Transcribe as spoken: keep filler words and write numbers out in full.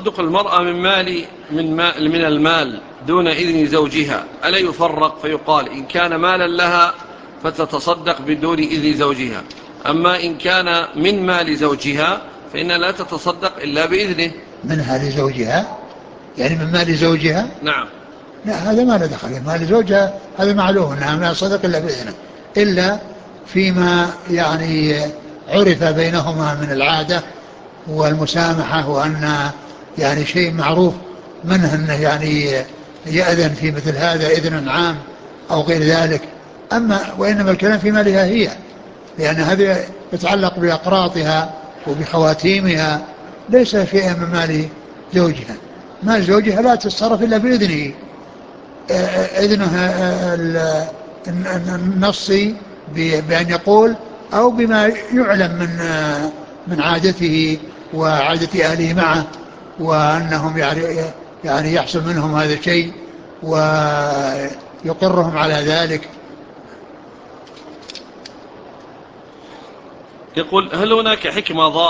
تصدق المرأة من مال من, مال من المال دون إذن زوجها ألا يفرق فيقال إن كان مالا لها فتتصدق بدون إذن زوجها، أما إن كان من مال زوجها فإنها لا تتصدق إلا بإذنه؟ من مال زوجها يعني من مال زوجها؟ نعم. لا هذا ما له دخل، مال زوجها هذا معلوم أنها لا تصدق إلا بإذنه، إلا فيما يعني عرف بينهما من العادة والمسامحة، وأن يعني شيء معروف منه أنه يعني يأذن في مثل هذا إذن عام أو غير ذلك. أما وإنما الكلام في مالها هي، لأن هذا يتعلق بأقراطها وبخواتيمها، ليس شيئا من مال زوجها. مال زوجها لا تتصرف إلا بإذنه، إذنها النصي بأن يقول أو بما يعلم من من عادته وعادة أهله معه، وأنهم يعني يحصل منهم هذا الشيء ويقرهم على ذلك. يقول هل هناك حكمة ظاهرة